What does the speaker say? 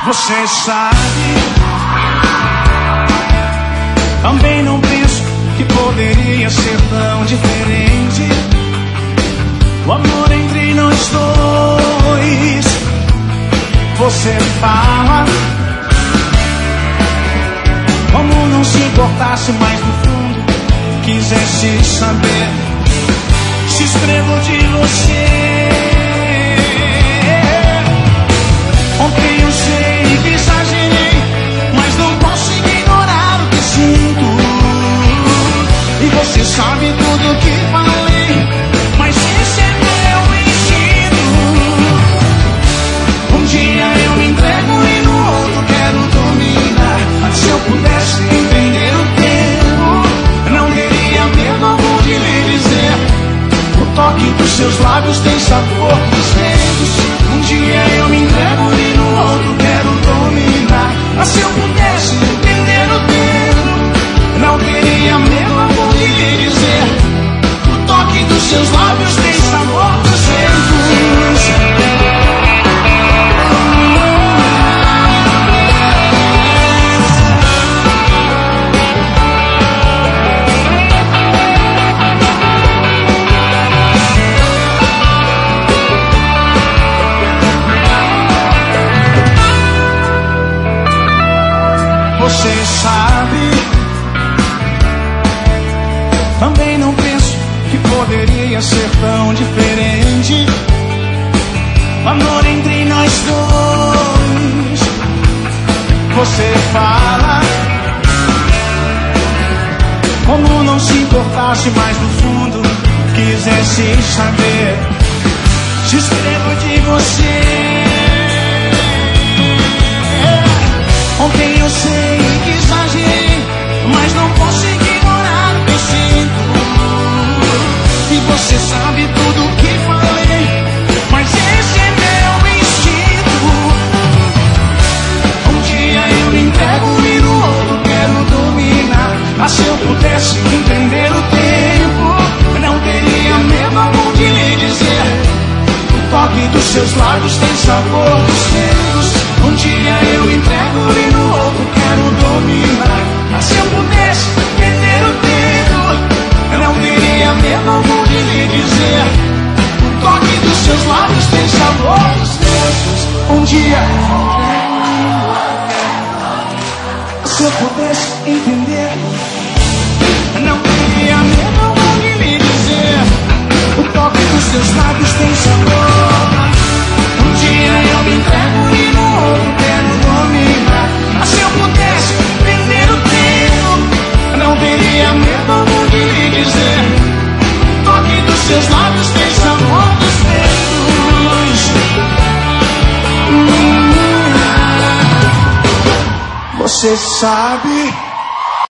Você sabe, também não penso que poderia ser tão diferente. O amor entre nós dois. Você fala como não se importasse mais no fundo, quisesse saber se escrevo de você. Ontem eu sei que exagerei, mas não posso ignorar o que sinto. E você sabe tudo que falei, mas esse é meu instinto. Um dia eu me entrego e no outro quero dominar. Se eu pudesse entender o tempo, não teria medo algum de lhe dizer. O toque dos seus lábios tem sabor dos dedos. Um dia eu me entrego e no outro quero dominar. Mas se eu pudesse entender o tempo, não teria medo algum de lhe dizer. O toque dos seus lábios tem sabor dos dedos. Você sabe, também não penso que poderia ser tão diferente. O amor entre nós dois. Você fala como não se importasse mais no fundo, quisesse saber se escrevo de você. Ontem eu sei que exagerei, mas não posso ignorar o que sinto. E você sabe tudo o que falei, mas esse é meu instinto. Um dia eu me entrego e no outro quero dominar. Mas se eu pudesse entender o tempo, não teria medo algum de lhe dizer. O toque dos seus lábios tem sabor dos dedos. Um dia eu entrego e no outro quero dominar. Mas se eu pudesse entender o tempo, não teria medo algum de lhe dizer. O toque dos seus lábios tem sabor dos dedos. Um dia, se eu pudesse entender, não teria medo algum de lhe dizer. O toque dos seus lábios tem sabor. Um dia eu me entrego e no outro quero dominar. Mas se eu pudesse entender o tempo, não teria medo algum de lhe dizer. O toque dos seus lábios tem sabor dos dedos. Você sabe,